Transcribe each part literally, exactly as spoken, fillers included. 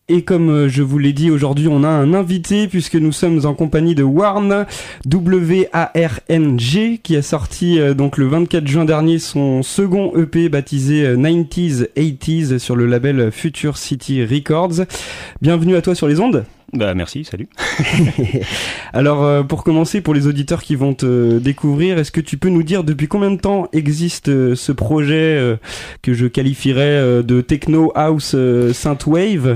Et comme euh, je vous l'ai dit, aujourd'hui on a un invité puisque nous sommes en compagnie de Warn, W A R N G, qui a sorti euh, donc le vingt-quatre juin dernier son second E P baptisé euh, nineties eighties sur le label Future City Records. Bienvenue à toi sur les ondes. Bah merci, salut. Alors euh, pour commencer, pour les auditeurs qui vont te découvrir, est-ce que tu peux nous dire depuis combien de temps existe euh, ce projet euh, que je qualifierais euh, de techno house euh, synthwave?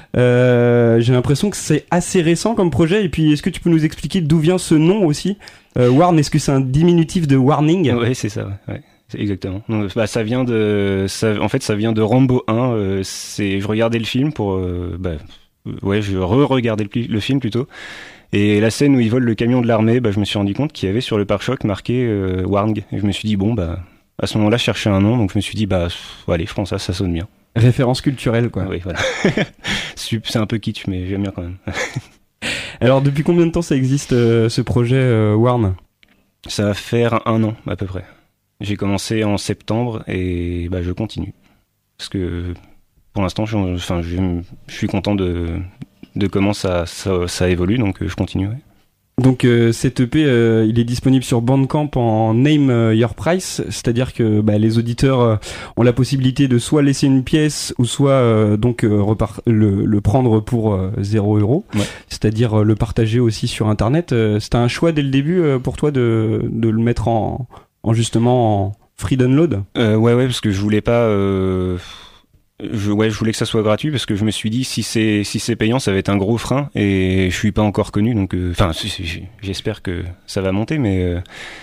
euh, J'ai l'impression que c'est assez récent comme projet, et puis est-ce que tu peux nous expliquer d'où vient ce nom aussi? euh, Warn, est-ce que c'est un diminutif de warning? Ouais, c'est ça, ouais. ouais. C'est exactement. Donc, bah, ça vient de, ça, en fait, ça vient de Rambo un. Euh, c'est, je regardais le film pour, euh, bah, ouais, je re-regardais le, le film plutôt. Et la scène où ils volent le camion de l'armée, bah, je me suis rendu compte qu'il y avait sur le pare-choc marqué euh, Warng. Et je me suis dit bon, bah, à ce moment-là, je cherchais un nom, donc je me suis dit bah, pff, allez, je prends ça, ça sonne bien. Référence culturelle, quoi. Oui, voilà. C'est un peu kitsch, mais j'aime bien quand même. Alors, depuis combien de temps ça existe euh, ce projet euh, Warn? Ça va faire un an à peu près. J'ai commencé en septembre et bah, je continue. Parce que pour l'instant, je, enfin, je, je suis content de, de comment ça, ça, ça évolue, donc je continue. Ouais. Donc euh, cet E P, euh, il est disponible sur Bandcamp en Name Your Price, c'est-à-dire que bah, les auditeurs euh, ont la possibilité de soit laisser une pièce ou soit euh, donc euh, repart- le, le prendre pour euh, zéro euro, ouais. C'est-à-dire euh, le partager aussi sur Internet. Euh, c'était un choix dès le début euh, pour toi de, de le mettre en, en justement en free download? euh, Ouais, ouais, parce que je voulais pas... Euh... Je, ouais, je voulais que ça soit gratuit parce que je me suis dit si c'est si c'est payant, ça va être un gros frein et je suis pas encore connu, donc enfin euh, j'espère que ça va monter, mais euh,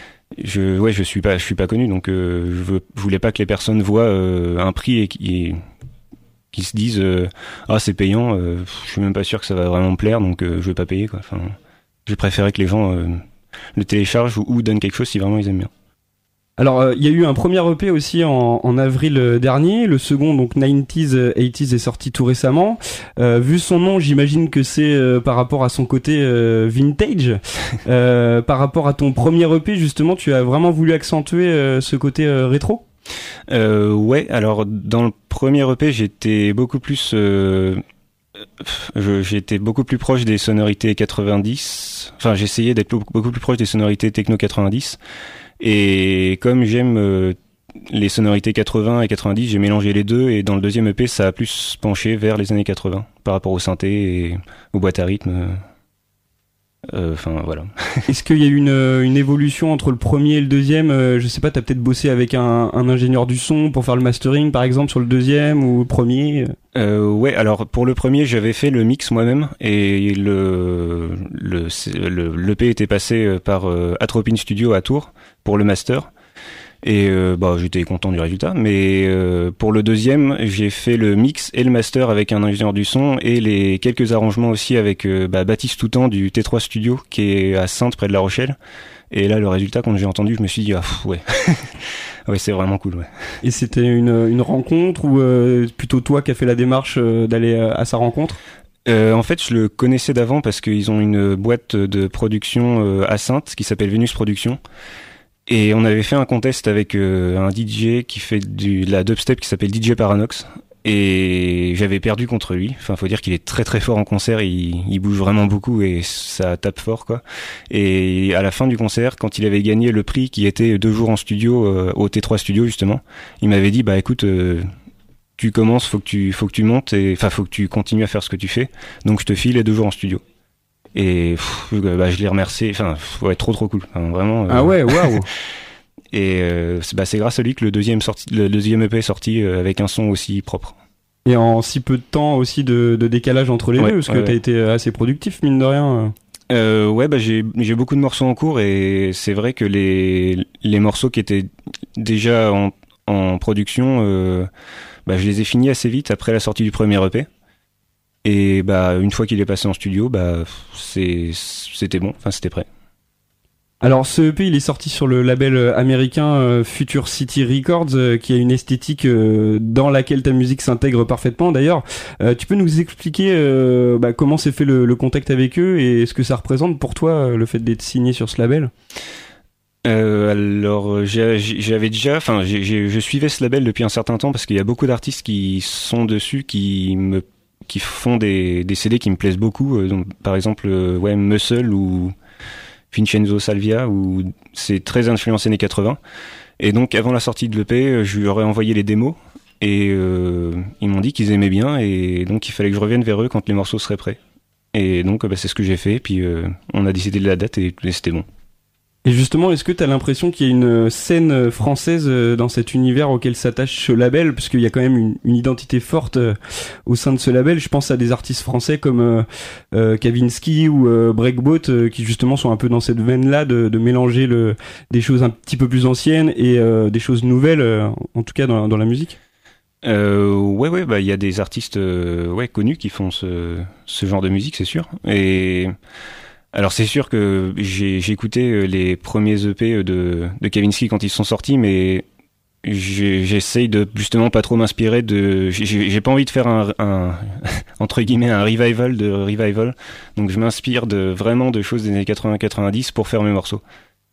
je ouais je suis pas je suis pas connu, donc euh, je, veux, je voulais pas que les personnes voient euh, un prix et qui qui se disent euh, ah c'est payant, euh, je suis même pas sûr que ça va vraiment me plaire, donc euh, je vais pas payer quoi. Enfin, je préférais que les gens euh, le téléchargent ou, ou donnent quelque chose si vraiment ils aiment bien. Alors, il euh, y a eu un premier E P aussi en, en avril dernier. Le second, donc nineties eighties, est sorti tout récemment. Euh, vu son nom, j'imagine que c'est euh, par rapport à son côté euh, vintage. euh, par rapport à ton premier E P, justement, tu as vraiment voulu accentuer euh, ce côté euh, rétro? euh, Ouais, alors dans le premier E P, j'étais beaucoup plus... Euh... Je, j'étais beaucoup plus proche des sonorités quatre-vingt-dix. Enfin, j'essayais d'être beaucoup plus proche des sonorités techno quatre-vingt-dix. Et comme j'aime euh, les sonorités quatre-vingts et quatre-vingt-dix, j'ai mélangé les deux. Et dans le deuxième E P, ça a plus penché vers les années quatre-vingts par rapport au synthé et aux boîtes à rythme. Enfin, euh, voilà. Est-ce qu'il y a eu une, une évolution entre le premier et le deuxième? euh, Je sais pas, t'as peut-être bossé avec un, un ingénieur du son pour faire le mastering, par exemple, sur le deuxième ou le premier? euh, Ouais, alors pour le premier, j'avais fait le mix moi-même et le le le l'E P était passé par euh, Atropine Studio à Tours pour le master. Et euh, bah j'étais content du résultat, mais euh, pour le deuxième, j'ai fait le mix et le master avec un ingénieur du son et les quelques arrangements aussi avec euh, bah, Baptiste Toutan du T trois Studio qui est à Saintes près de La Rochelle. Et là, le résultat, quand j'ai entendu, je me suis dit ah pff, ouais, ouais, c'est vraiment cool, ouais. Et c'était une une rencontre ou euh, plutôt toi qui as fait la démarche euh, d'aller à sa rencontre? Euh, en fait, je le connaissais d'avant parce qu'ils ont une boîte de production euh, à Saintes qui s'appelle Vénus Productions. Et on avait fait un contest avec euh, un D J qui fait du, de la dubstep qui s'appelle D J Paranox. Et j'avais perdu contre lui. Enfin, faut dire qu'il est très très fort en concert. Il, il bouge vraiment beaucoup et ça tape fort, quoi. Et à la fin du concert, quand il avait gagné le prix qui était deux jours en studio euh, au T trois Studio justement, il m'avait dit bah écoute, euh, tu commences, faut que tu faut que tu montes et enfin faut que tu continues à faire ce que tu fais. Donc je te file les deux jours en studio. Et pff, bah, je l'ai remercié, enfin ouais, trop trop cool, enfin, vraiment. Euh... Ah ouais, waouh. Et euh, c'est, bah, c'est grâce à lui que le deuxième sorti, le deuxième E P est sorti euh, avec un son aussi propre. Et en si peu de temps aussi de, de décalage entre les ouais, deux, parce ouais, que ouais. t'as été assez productif mine de rien. Euh, ouais, bah j'ai j'ai beaucoup de morceaux en cours et c'est vrai que les les morceaux qui étaient déjà en en production, euh, bah je les ai finis assez vite après la sortie du premier E P. Et bah une fois qu'il est passé en studio, bah c'est c'était bon, enfin c'était prêt. Alors ce E P il est sorti sur le label américain euh, Future City Records euh, qui a une esthétique euh, dans laquelle ta musique s'intègre parfaitement. D'ailleurs, euh, tu peux nous expliquer euh, bah, comment s'est fait le, le contact avec eux et ce que ça représente pour toi euh, le fait d'être signé sur ce label? Euh, alors j'ai, j'avais déjà, enfin j'ai, j'ai, je suivais ce label depuis un certain temps parce qu'il y a beaucoup d'artistes qui sont dessus qui me qui font des, des C D qui me plaisent beaucoup. Euh, donc, par exemple, euh, ouais, Muscle ou Vincenzo Salvia, où c'est très influencé années quatre-vingts. Et donc, avant la sortie de l'E P, je leur ai envoyé les démos. Et euh, ils m'ont dit qu'ils aimaient bien. Et donc, il fallait que je revienne vers eux quand les morceaux seraient prêts. Et donc, bah, c'est ce que j'ai fait. Puis, euh, on a décidé de la date et, et c'était bon. Et justement, est-ce que tu as l'impression qu'il y a une scène française dans cet univers auquel s'attache ce label, parce qu'il y a quand même une, une identité forte au sein de ce label. Je pense à des artistes français comme euh, euh, Kavinsky ou euh, Breakboat, euh, qui justement sont un peu dans cette veine-là de, de mélanger le, des choses un petit peu plus anciennes et euh, des choses nouvelles, euh, en tout cas dans, dans la musique. Euh, ouais, ouais, bah il y a des artistes euh, ouais connus qui font ce, ce genre de musique, c'est sûr. Et alors c'est sûr que j'ai, j'ai écouté les premiers E P de, de Kavinsky quand ils sont sortis, mais j'ai, j'essaye de justement pas trop m'inspirer de. J'ai, j'ai pas envie de faire un, un entre guillemets un revival de revival, donc je m'inspire de vraiment de choses des années quatre-vingts quatre-vingt-dix pour faire mes morceaux.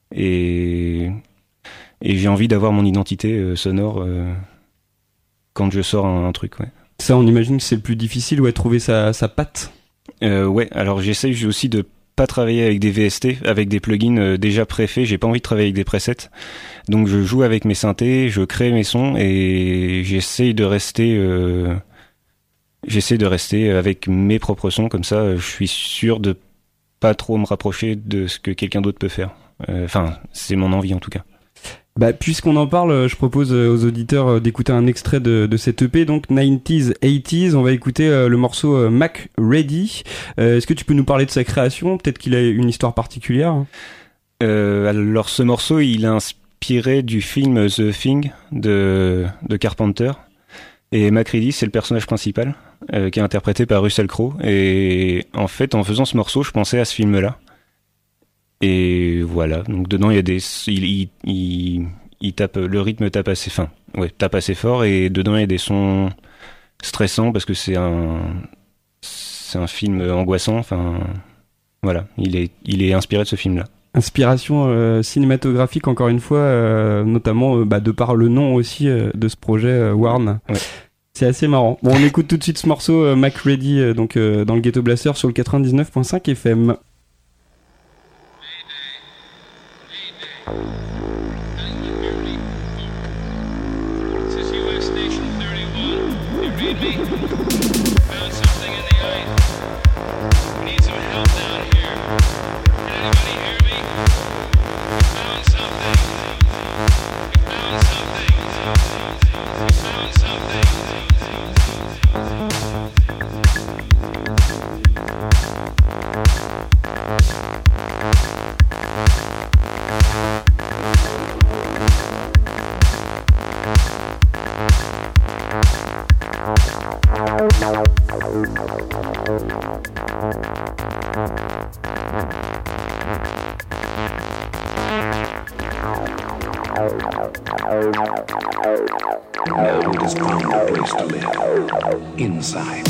Et et j'ai envie d'avoir mon identité euh, sonore euh, quand je sors un, un truc, ouais. Ça, on imagine que c'est le plus difficile, ouais, trouver sa sa patte. Euh, ouais, alors j'essaye aussi de pas travailler avec des V S T, avec des plugins euh, déjà préfaits. J'ai pas envie de travailler avec des presets. Donc je joue avec mes synthés, je crée mes sons et j'essaye de rester, euh, j'essaye de rester avec mes propres sons. Comme ça, je suis sûr de pas trop me rapprocher de ce que quelqu'un d'autre peut faire. Enfin, euh, c'est mon envie en tout cas. Bah, puisqu'on en parle, je propose aux auditeurs d'écouter un extrait de, de cette E P, donc nineties, eighties. On va écouter euh, le morceau euh, Mac Ready. Euh, est-ce que tu peux nous parler de sa création ? Peut-être qu'il a une histoire particulière. Euh, alors, ce morceau, il est inspiré du film The Thing de, de Carpenter. Et Mac Ready, c'est le personnage principal, euh, qui est interprété par Russell Crowe. Et en fait, en faisant ce morceau, je pensais à ce film-là. Et voilà, donc dedans il y a des, il, il, il, il tape, le rythme tape assez, fin, ouais, tape assez fort et dedans il y a des sons stressants parce que c'est un, c'est un film angoissant. Enfin, voilà, il est, il est inspiré de ce film-là. Inspiration euh, cinématographique encore une fois, euh, notamment euh, bah, de par le nom aussi euh, de ce projet euh, Warn. Ouais. C'est assez marrant. Bon, on écoute tout de suite ce morceau euh, Mac Ready, euh, donc euh, dans le Ghetto Blaster sur le quatre-vingt-dix-neuf virgule cinq F M. This is U S Station thirty-one. You read me? Found something in the ice. We need some help down here. Can anybody hear me? We found something. We found something. We found something. Now it has found a place to live. Inside.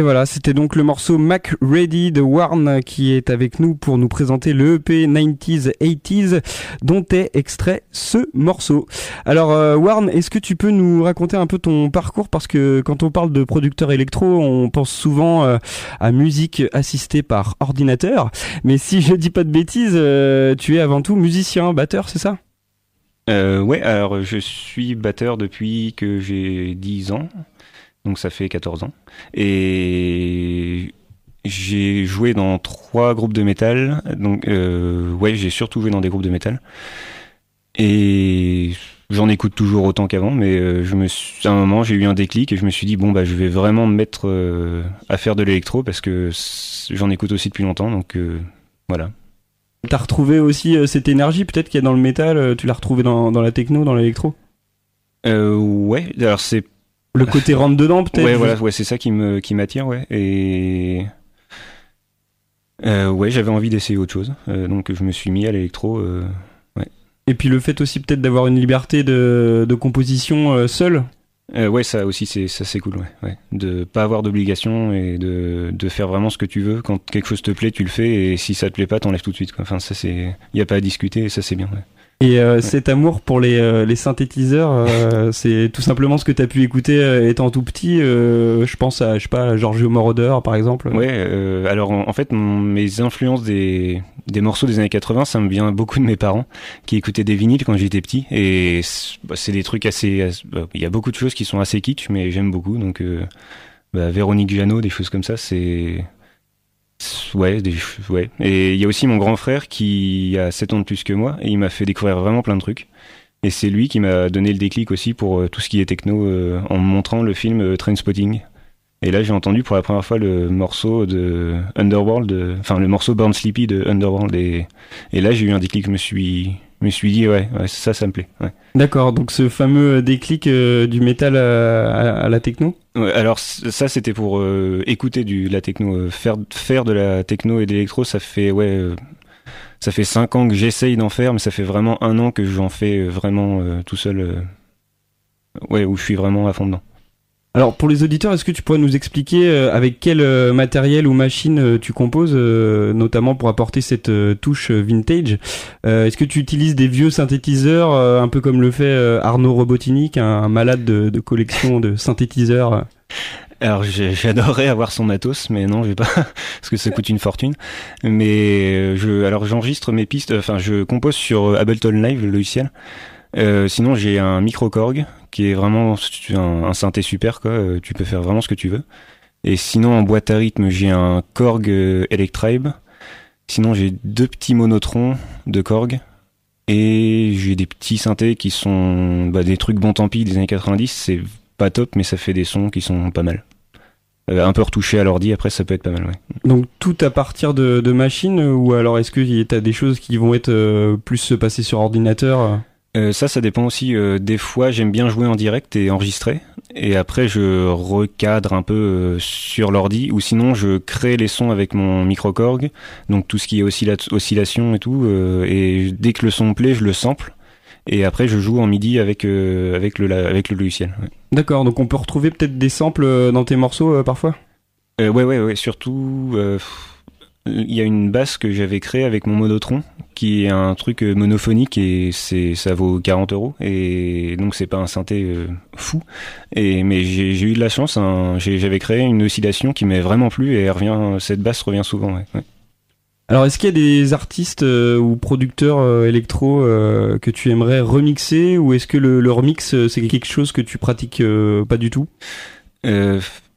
voilà, c'était donc le morceau Mac Ready de Warn qui est avec nous pour nous présenter le E P nineties eighties dont est extrait ce morceau. Alors euh, Warn, est-ce que tu peux nous raconter un peu ton parcours, parce que quand on parle de producteur électro, on pense souvent euh, à musique assistée par ordinateur, mais si je dis pas de bêtises, euh, tu es avant tout musicien, batteur, c'est ça ? Euh, ouais, alors je suis batteur depuis que j'ai dix ans. Donc ça fait quatorze ans. Et j'ai joué dans trois groupes de métal. Donc euh, ouais, j'ai surtout joué dans des groupes de métal. Et j'en écoute toujours autant qu'avant, mais euh, je me suis, à un moment j'ai eu un déclic et je me suis dit bon bah je vais vraiment me mettre euh, à faire de l'électro parce que j'en écoute aussi depuis longtemps. Donc euh, voilà. T'as retrouvé aussi euh, cette énergie peut-être qu'il y a dans le métal, euh, tu l'as retrouvée dans, dans la techno, dans l'électro ? Euh, ouais, alors c'est Le côté rentre dedans peut-être. Ouais, voilà, ouais, c'est ça qui me qui m'attire, ouais. Et euh, ouais, j'avais envie d'essayer autre chose, euh, donc je me suis mis à l'électro. Euh, ouais. Et puis le fait aussi peut-être d'avoir une liberté de de composition euh, seule. Euh, ouais, ça aussi, c'est ça, c'est cool, ouais, ouais. De pas avoir d'obligation et de de faire vraiment ce que tu veux. Quand quelque chose te plaît, tu le fais, et si ça te plaît pas, t'enlèves tout de suite, quoi. Enfin, ça c'est, y a pas à discuter, et ça c'est bien, ouais. Et euh, Ouais. cet amour pour les, euh, les synthétiseurs, euh, c'est tout simplement ce que tu as pu écouter euh, étant tout petit. Euh, je pense à, je sais pas, à Giorgio Moroder par exemple. Ouais, euh, alors en, en fait, mon, mes influences des, des morceaux des années quatre-vingts, ça me vient beaucoup de mes parents qui écoutaient des vinyles quand j'étais petit. Et c'est, bah, c'est des trucs assez. assez- bah, Il y a beaucoup de choses qui sont assez kitsch, mais j'aime beaucoup. Donc, euh, bah, Véronique Jeannot, des choses comme ça, c'est. c'est- Ouais, des, ouais. Et il y a aussi mon grand frère qui a sept ans de plus que moi et il m'a fait découvrir vraiment plein de trucs. Et c'est lui qui m'a donné le déclic aussi pour euh, tout ce qui est techno euh, en me montrant le film euh, Trainspotting. Et là, j'ai entendu pour la première fois le morceau de Underworld, de- enfin le morceau Born Sleepy de Underworld. Et, et là, j'ai eu un déclic. Je me suis, je me suis dit, ouais, ouais, ça, ça me plaît. Ouais. D'accord, donc ce fameux déclic euh, du métal à, à- à la techno. Ouais, alors c- ça, c'était pour euh, écouter du de la techno, euh, faire faire de la techno et de l'électro. Ça fait ouais, euh, ça fait cinq ans que j'essaye d'en faire, mais ça fait vraiment un an que j'en fais euh, vraiment euh, tout seul. euh, ouais, où je suis vraiment à fond dedans. Alors pour les auditeurs, est-ce que tu pourrais nous expliquer euh, avec quel euh, matériel ou machine euh, tu composes, euh, notamment pour apporter cette euh, touche euh, vintage. Euh, Est-ce que tu utilises des vieux synthétiseurs, euh, un peu comme le fait euh, Arnaud Robotinic, un, un malade de, de collection de synthétiseurs euh Alors j'ai- j'adorerais avoir son matos, mais non, je vais pas parce que ça coûte une fortune. Mais euh, je, alors j'enregistre mes pistes, enfin je compose sur euh, Ableton Live, le logiciel. Euh, sinon j'ai un micro Korg qui est vraiment un, un synthé super, quoi. Euh, tu peux faire vraiment ce que tu veux. Et sinon en boîte à rythme j'ai un Korg euh, Electribe. Sinon j'ai deux petits monotrons de Korg. Et j'ai des petits synthés qui sont bah, des trucs bon tant pis des années quatre-vingt-dix. C'est pas top, mais ça fait des sons qui sont pas mal. Euh, un peu retouché à l'ordi, après ça peut être pas mal, ouais. Donc tout à partir de, de machines, ou alors est-ce que t'as des choses qui vont être euh, plus se passer sur ordinateur euh Euh, ça, ça dépend aussi. Euh, des fois, j'aime bien jouer en direct et enregistrer. Et après, je recadre un peu euh, sur l'ordi. Ou sinon, je crée les sons avec mon micro Korg. Donc tout ce qui est oscilla- oscillation et tout. Euh, et dès que le son me plaît, je le sample. Et après, je joue en MIDI avec, euh, avec, le, la- avec le logiciel. Ouais. D'accord, donc on peut retrouver peut-être des samples euh, dans tes morceaux euh, parfois. Euh, ouais, ouais, ouais. Surtout, euh, il y a une basse que j'avais créée avec mon Monotron, qui est un truc euh, monophonique et c'est, ça vaut quarante euros. Et donc c'est pas un synthé euh, fou. Et mais j'ai, j'ai eu de la chance. Hein, j'ai, j'avais créé une oscillation qui m'est vraiment plu et elle revient. Cette basse revient souvent. Ouais, ouais. Alors est-ce qu'il y a des artistes euh, ou producteurs euh, électro euh, que tu aimerais remixer, ou est-ce que le, le remix euh, c'est quelque chose que tu pratiques euh, pas du tout ? Euh,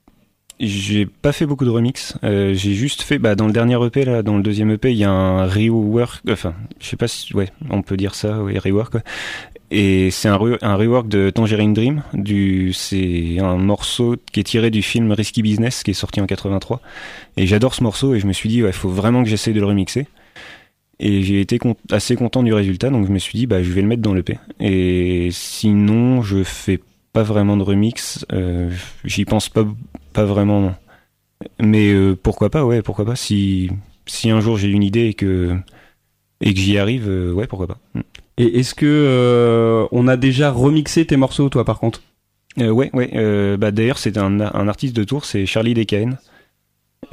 J'ai pas fait beaucoup de remix. Euh, j'ai juste fait, bah, dans le dernier E P là, dans le deuxième E P, il y a un rework. Enfin, je sais pas si, ouais, on peut dire ça, ouais, rework. Quoi. Et c'est un, re- un rework de Tangerine Dream. Du, c'est un morceau qui est tiré du film Risky Business qui est sorti en quatre-vingt-trois. Et j'adore ce morceau et je me suis dit, ouais, faut vraiment que j'essaye de le remixer. Et j'ai été con- assez content du résultat, donc je me suis dit, bah, je vais le mettre dans l'E P. Et sinon, je fais pas vraiment de remix. Euh, j'y pense pas, pas vraiment. Non. Mais euh, pourquoi pas, ouais, pourquoi pas. Si, si un jour j'ai une idée et que, et que j'y arrive, euh, ouais, pourquoi pas. Et est-ce que euh, on a déjà remixé tes morceaux, toi, par contre ? Euh, ouais, ouais. Euh, bah, d'ailleurs, c'est un, un artiste de Tours, c'est Charlie D K N.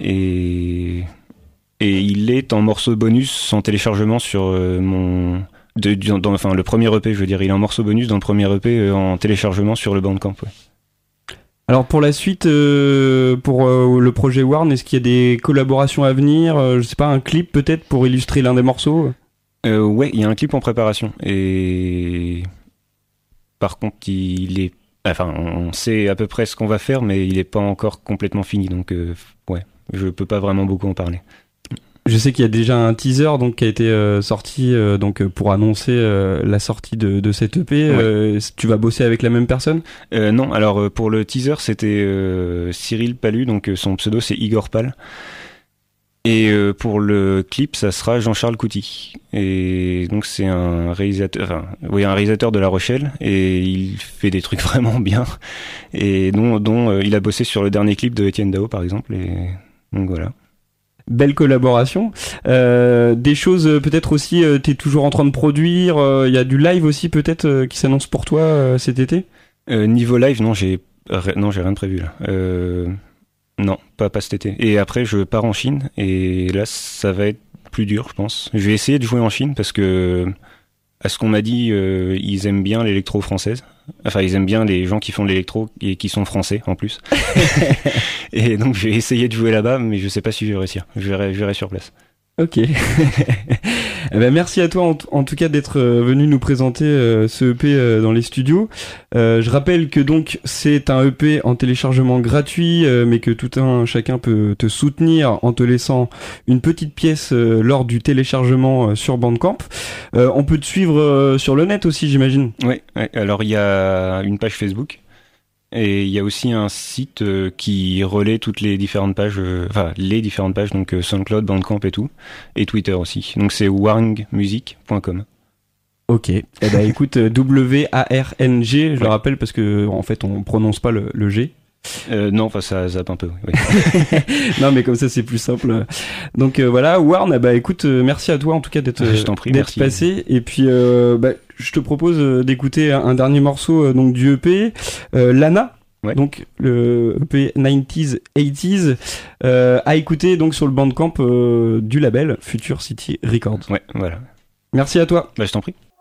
et et il est en morceau bonus en téléchargement sur euh, mon de, dans, enfin le premier E P, je veux dire, il est en morceau bonus dans le premier E P euh, en téléchargement sur le Bandcamp. Ouais. Alors pour la suite, euh, pour euh, le projet Warn, est-ce qu'il y a des collaborations à venir, euh, je sais pas, un clip peut-être pour illustrer l'un des morceaux? Euh, ouais, il y a un clip en préparation et par contre il est, enfin on sait à peu près ce qu'on va faire, mais il est pas encore complètement fini, donc euh, ouais, je peux pas vraiment beaucoup en parler. Je sais qu'il y a déjà un teaser donc qui a été euh, sorti euh, donc pour annoncer euh, la sortie de, de cette E P. Ouais. Euh, tu vas bosser avec la même personne? euh, Non, alors euh, pour le teaser c'était euh, Cyril Palu, donc euh, son pseudo c'est Igor Pal. Et euh, pour le clip ça sera Jean-Charles Couty. Et donc c'est un réalisateur, enfin oui un réalisateur de La Rochelle et il fait des trucs vraiment bien. Et dont, dont euh, il a bossé sur le dernier clip de Étienne Dao par exemple. Et donc voilà. Belle collaboration. Euh, des choses euh, peut-être aussi, euh, t'es toujours en train de produire. Il euh, y a du live aussi peut-être euh, qui s'annonce pour toi euh, cet été. Euh, niveau live, non, j'ai non, j'ai rien de prévu là. Euh, non, pas pas cet été. Et après, je pars en Chine et là, ça va être plus dur, je pense. Je vais essayer de jouer en Chine parce que à ce qu'on m'a dit, euh, ils aiment bien l'électro française. Enfin, ils aiment bien les gens qui font de l'électro et qui sont français en plus. Et donc, je vais essayer de jouer là-bas, mais je sais pas si je vais réussir. Je verrai, je verrai sur place. Ok. Eh ben, merci à toi en, t- en tout cas d'être euh, venu nous présenter euh, ce E P euh, dans les studios. Euh, je rappelle que donc c'est un E P en téléchargement gratuit, euh, mais que tout un chacun peut te soutenir en te laissant une petite pièce euh, lors du téléchargement euh, sur Bandcamp. Euh, on peut te suivre euh, sur le net aussi, j'imagine. Oui, ouais, alors il y a une page Facebook. Et il y a aussi un site euh, qui relaie toutes les différentes pages, euh, enfin les différentes pages, donc euh, SoundCloud, Bandcamp et tout, et Twitter aussi. Donc c'est warng music point com. Ok. Eh ben écoute, W A R N G, je ouais. le rappelle parce que en fait on prononce pas le, le G. Euh, non, enfin ça zappe un peu. Oui. Non, mais comme ça c'est plus simple. Donc euh, voilà, Warn. Bah écoute, euh, merci à toi en tout cas d'être, je t'en prie, d'être merci. passé. Et puis euh, bah, je te propose euh, d'écouter un, un dernier morceau euh, donc du E P, euh, Lana. Ouais. Donc le E P nineties eighties euh, à écouter donc sur le Bandcamp euh, du label Future City Records. Ouais, voilà. Merci à toi. Bah je t'en prie.